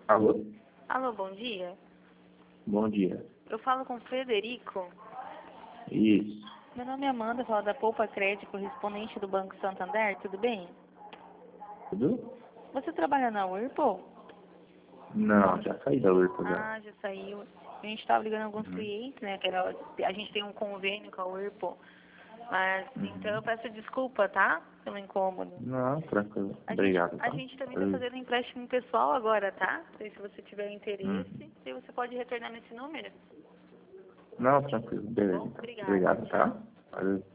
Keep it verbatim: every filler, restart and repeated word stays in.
Alô? Alô, bom dia. Bom dia. Eu falo com o Frederico. Isso. Meu nome é Amanda, falo da Poupa Crédito, correspondente do Banco Santander, tudo bem? Tudo? Você trabalha na Whirlpool? Não, já saí da Whirlpool já. Ah, já saiu. A gente estava ligando alguns Uhum. clientes, né? Que era, a gente tem um convênio com a Whirlpool. Mas, Uhum. então eu peço desculpa, tá? Pelo incômodo. Não, tranquilo. A gente, Obrigado, a tá? gente também está Eu- fazendo empréstimo pessoal agora, tá? E se você tiver Uhum. interesse, aí você pode retornar nesse número. Não, tranquilo. Beleza, Bom, então. obrigada. Obrigado, Tchau. tá? Valeu.